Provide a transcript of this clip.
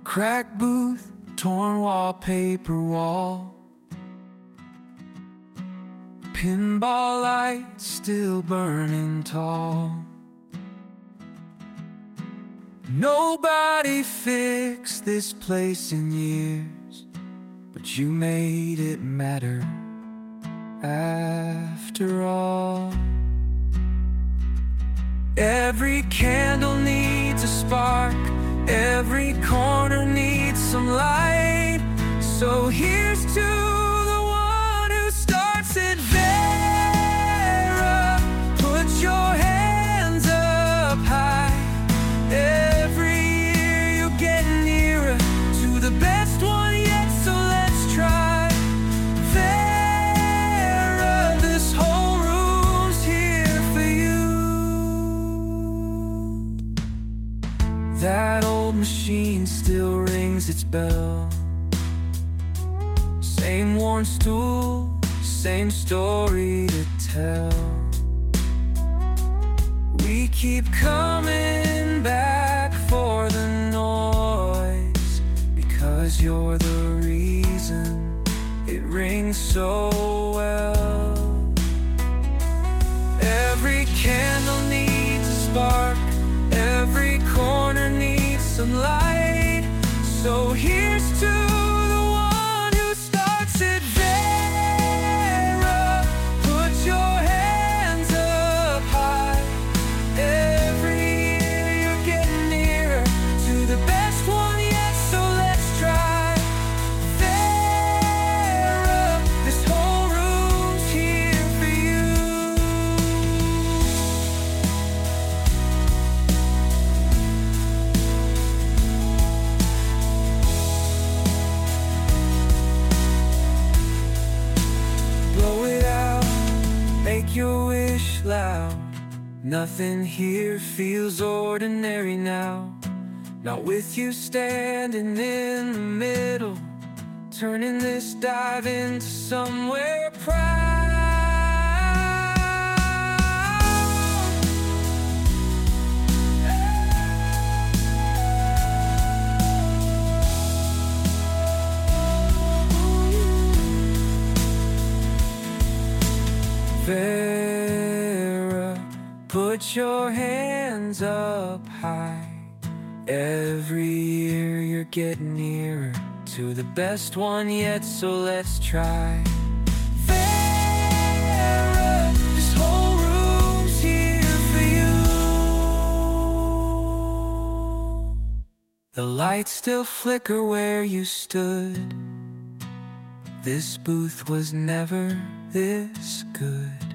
Cracked booth, torn wallpaper wall, pinball lights still burning tall. Nobody fixed this place in years, but you made it matter after all. Every candle needs a spark, every corner needs some light. So here's to the one who starts it. Vera, put your hands up high. Every year you're getting nearer to the best one yet, so let's try. Vera, this whole room's here for you. That old machine still rings its bell. Same worn stool, same story to tell. We keep coming back for the noise, because you're the reason it rings so well. Every candle needs a spark, every corner needs some light. So here's to the one who starts it. Vera, put your hands up high. Every year you're getting nearer to the best one yet, so let's try. Vera, this whole room's here for you. Blow it out, make your wish loud. Nothing here feels ordinary now. Not with you standing in the middle, turning this dive into somewhere proud. Vera, put your hands up high. Every year you're getting nearer to the best one yet, so let's try. Vera, this whole room's here for you. The lights still flicker where you stood. This booth was never this good.